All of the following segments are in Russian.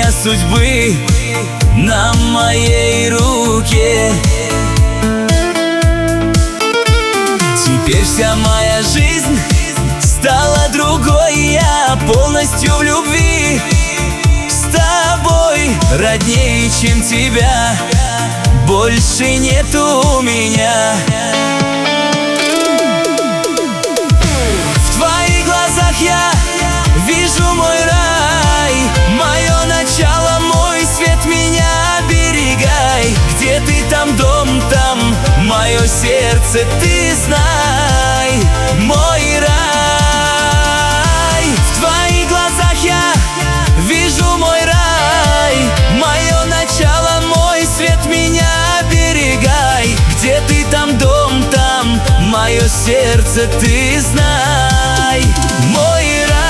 ирония судьбы на моей руке. Теперь вся моя жизнь стала другой, я полностью в любви с тобой. Роднее, чем тебя, больше нету меня. В твоих глазах я вижу мой рай, мое начало, мой свет, меня оберегай. Где ты там, дом там, мое сердце, ты знай, мой рай. В твоих глазах я вижу мой рай, мое начало, мой свет, меня оберегай. Где ты там, дом там, мое сердце, ты знай, мой рай.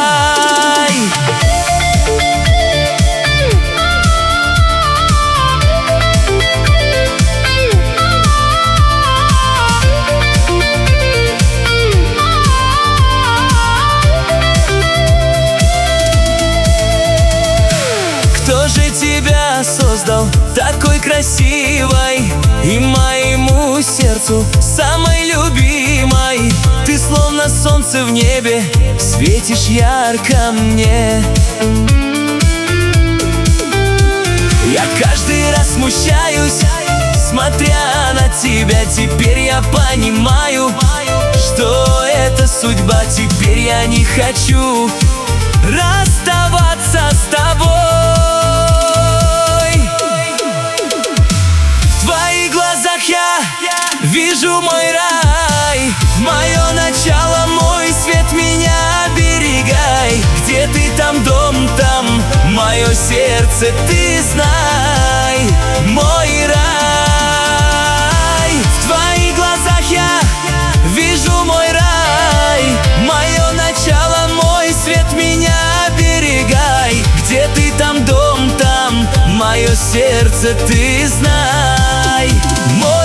Кто же тебя создал такой красивой и моему сердцу самой любимой? Ты словно солнце в небе, светишь ярко мне. Я каждый раз смущаюсь, смотря на тебя. Теперь я понимаю, что это судьба. Теперь я не хочу расставаться с тобой. Я вижу мой рай, мое начало, мой свет, меня оберегай. Где ты там, дом там, мое сердце, ты знай, мой рай. В твоих глазах я вижу мой рай, мое начало, мой свет, меня оберегай. Где ты там, дом там, мое сердце, ты знай, мой